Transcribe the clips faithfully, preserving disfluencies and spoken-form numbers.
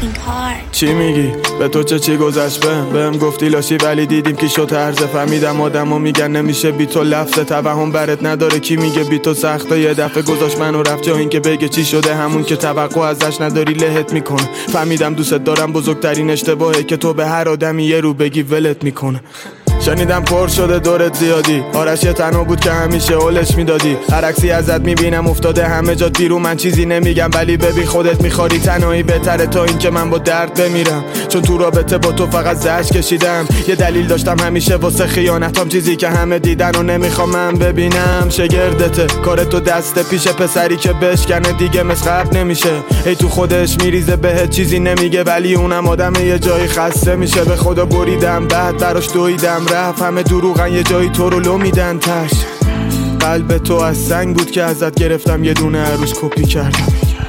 چی میگی؟ به تو چه چی گذشت بهم بهم گفتی لاشی ولی دیدیم کی شد هرزه. فهمیدم آدمو میگن نمیشه بی تو لفظ توهم برات نداره. کی میگه بی تو سخته؟ یه دفعه گذاشت منو رفت جا اینکه بگه چی شده، همون که توقع ازش نداری لهت میکنه. فهمیدم دوست دارم بزرگترین اشتباهه که تو به هر آدمی یه رو بگی ولت میکنه. شنیدم پر شده دورت زیادی، آرش یه تنها بود که همیشه اولش میدادی. هر عکسی ازت میبینم افتاده همه جا بیرون، من چیزی نمیگم ولی ببین خودت میخواری. تنهایی بهتره تا این که من با درد بمیرم، چون تو رابطه با تو فقط زجر کشیدم. یه دلیل داشتم همیشه واسه خیانتام، چیزی که همه دیدن و نمیخوام من ببینم. شگردته کار تو دست پیش پسری که بشکنه دیگه مثل قبل نمیشه. ای تو خودش میریزه بهت چیزی نمیگه، ولی اونم آدم یه جایی خسته میشه. به خدا بریدم بعد براش دویدم رفت، همه دروغن یه جایی تو رو لو میدن تش. قلب تو از سنگ بود که ازت گرفتم یه دونه عروس کپی کردم.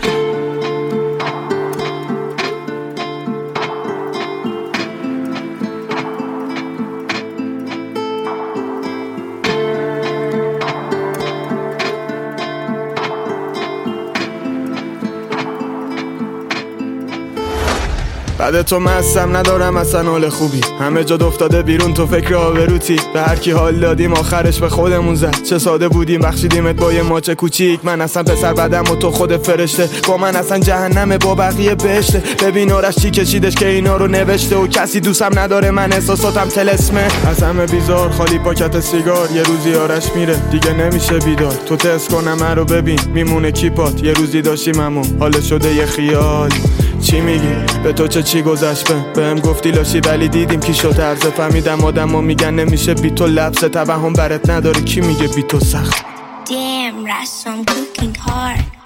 بعد تو مستم ندارم اصلا حال خوبی، همه جا افتاده بیرون تو فکر آبروتی. به هر کی حال دادیم آخرش به خودمون زد. چه ساده بودیم بخشیدیمت با یه ماچ کوچیک. من اصلا پسر بدم و تو خود فرشته، با من اصلا جهنمه با بقیه بهشته. ببین آرش چی کشیدش که اینا رو نوشته، و کسی دوستم نداره من احساساتم تلسمه. از همه بیزار خالی پاکت سیگار، یه روزی آرش میره دیگه نمیشه بیدار. تو تست کنم من رو ببین میمونه کیپات، یه روزی داشتیم امو حال شده یه خیال. چی میگی؟ به تو چه چی گذشت بهم بهم گفتی لاشی ولی دیدیم کی شد هرزه. فهمیدم آدمو میگن نمیشه بی تو لفظ توهم برات نداره. کی میگه بی تو سخت؟ Damn, Rash, I'm cooking hard.